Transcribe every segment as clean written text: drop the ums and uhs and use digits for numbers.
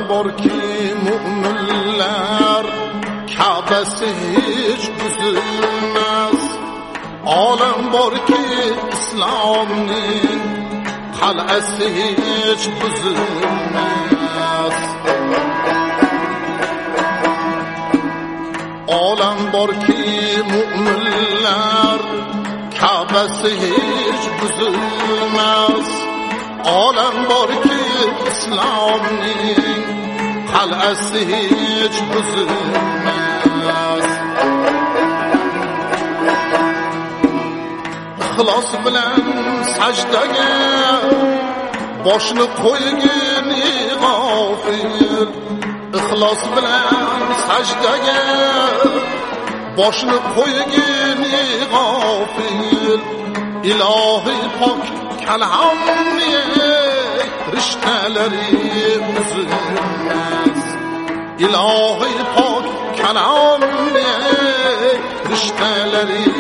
borki mu'minlar Ka'basi hiç buzilmas. Olam borki islomning qal'asi hiç buzilmas. Olam borki mu'minlar Ka'basi hiç buzilmas. Olam borki islomning qal'asi hiç buzilmas. İxlos bilan sajdaga boshni qo'ygin g'ofil. İxlos bilan sajdaga boshni qo'ygin g'ofil. Ilohiy pok kalamni rishtalari uzilmas. Ilohiy pok kalamni rishtalari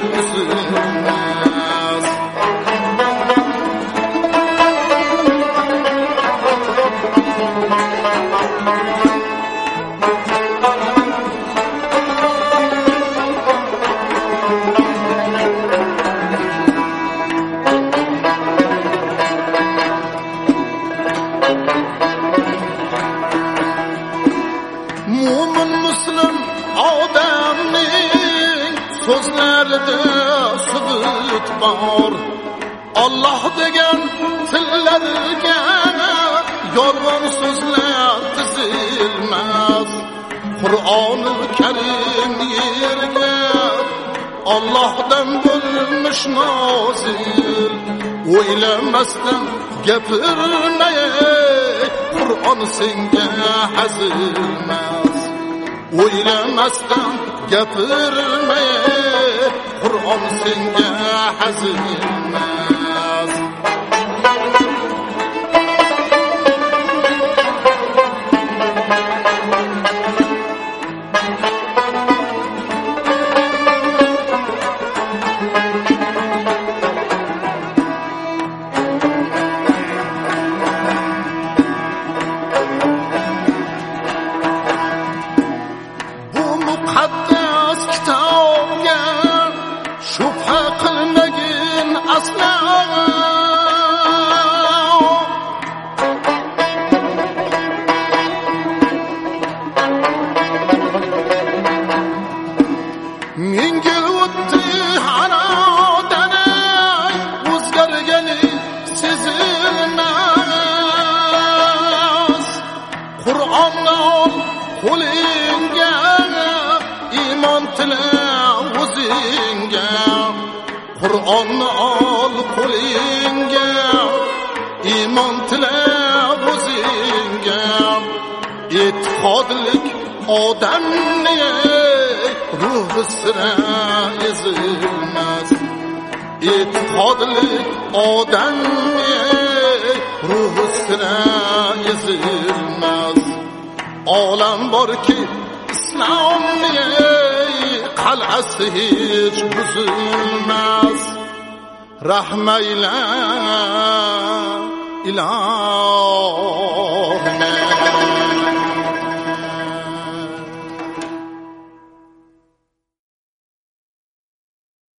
uzilmas. Mu'min muslim odamning so'zlarida sidq bor. Alloh degan tillarga yolg'on so'zlar tizilmas. Qur'oni Karim yerga Allohdan bo'lmish nozil. O'ylamasdan gapirmay Qur'on senga hazilmas. O'ylamasdan gapirmay Qur'on senga hazilmas. Muqaddas kitobga shubha qilmagin aslo. Menga o'tdi harodani o'zgargani sezilmas. Qur'onni ol qo'lingga, iymon tila o'zingga. Qur'onni ol qo'lingga, iymon tila o'zingga. E'tiqodlik odamni ruhi sira ezilmas. E'tiqodlik odamni ruhi sira ezilmas. Olam borki islomning qal'asi hiç buzilmas. Rahmayla iloh